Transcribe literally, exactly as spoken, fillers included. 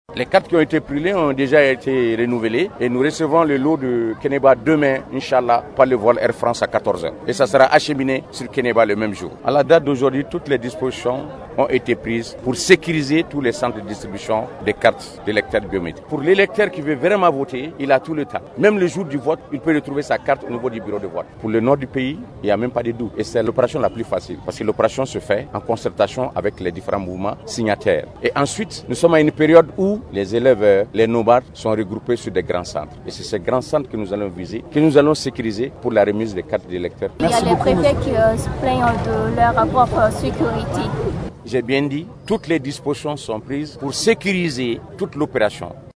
Les cartes qui ont été brûlées ont déjà été renouvelées et nous recevons le lot de Kénéba demain, Inch'Allah, par le vol Air France à quatorze heures. Et ça sera acheminé sur Kénéba le même jour. À la date d'aujourd'hui, toutes les dispositions ont été prises pour sécuriser tous les centres de distribution des cartes d'électeurs biométriques. Pour l'électeur qui veut vraiment voter, il a tout le temps. Même le jour du vote, il peut retrouver sa carte au niveau du bureau de vote. Pour le nord du pays, il n'y a même pas de doute. Et c'est l'opération la plus facile parce que l'opération se fait en concertation avec les différents mouvements signataires. Et ensuite, nous sommes à une période où les élèves, les nomads, sont regroupés sur des grands centres. Et c'est ces grands centres que nous allons viser, que nous allons sécuriser pour la remise des cartes d'électeurs. Il y a les préfets qui euh, se plaignent de leur propre sécurité. J'ai bien dit, toutes les dispositions sont prises pour sécuriser toute l'opération.